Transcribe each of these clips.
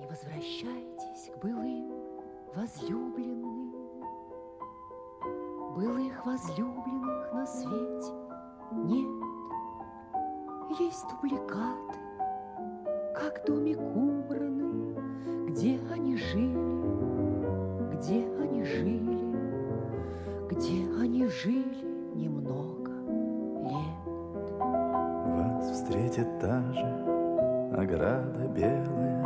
Не возвращайтесь к былым возлюбленным. Былых возлюбленных на свете нет. Есть дубликаты, как домик убранный, где они жили, где они жили, где они жили немного лет. Вас встретит та же ограда белая,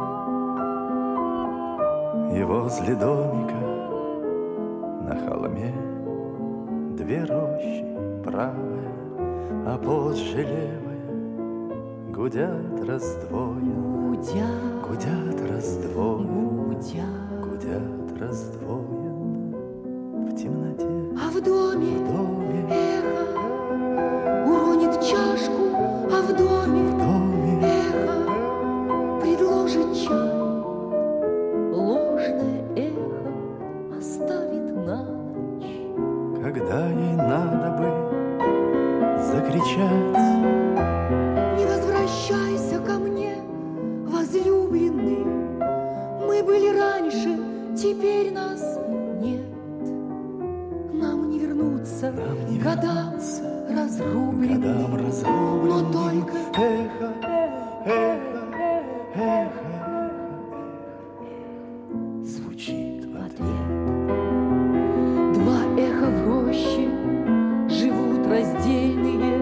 и возле домика на холме две рощи, правая, а позже левая, гудят раздвоенно, гудят раздвоенно, гудят раздвоенно в темноте. А в доме эхо уронит чашку, а в доме эхо предложит чай. Ложное эхо оставит на ночь. Когда ей надо бы закричать: не возвращайся ко мне, возлюбленный. Мы были раньше, теперь нас нет. Нам не вернуться к годам разрубленным, но только эхо, эхо, эхо звучит в ответ. два эха в роще живут раздельные,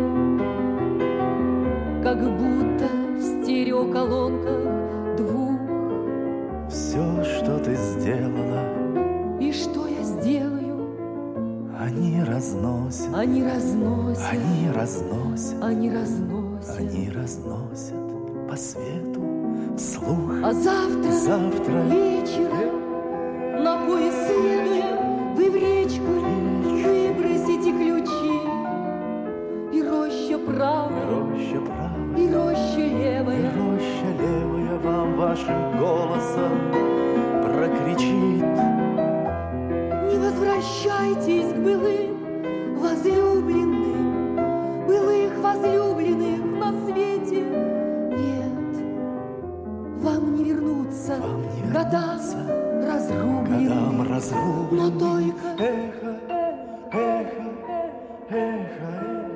как будто в стереоколонках двух. Все, что ты сделала, И что я сделаю? они разносят, Они разносят, они разносят, они разносят. они разносят по свету вслух. А завтра вечером, на поезд следуя, вы в речку выбросите ключи. И роща правая, Роща правая, и роща левая, роща левая вам вашим голосом прокричит: не возвращайтесь к былым возлюбленным. Былых возлюбленных на свете нет. Вам не вернуться Вам не к годам годам разрубленным, разрубленным. но только Эхо, эхо, эхо,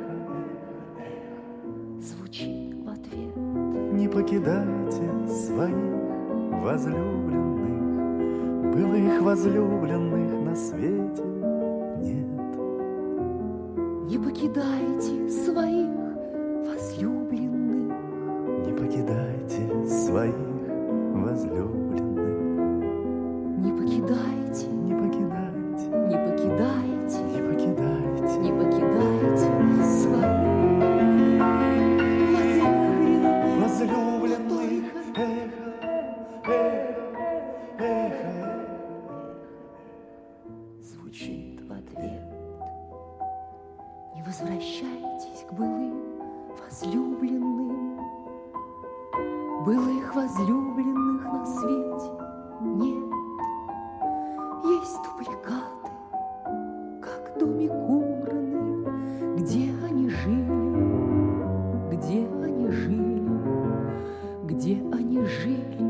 звучит в ответ. не покидайте своих возлюбленных. Былых возлюбленных на свете нет. Не покидайте своих возлюбленных. Не покидайте своих возлюбленных. Не покидайте, Не покидайте, не покидайте, не покидайте не покидайте своих возлюбленных. возлюбленных. Эхо, эхо, Звучит в ответ. Не возвращайтесь к былым возлюбленным. Былых возлюбленных на свете нет. Есть дубликаты, как домик убранный, где они жили, где они жили, где они жили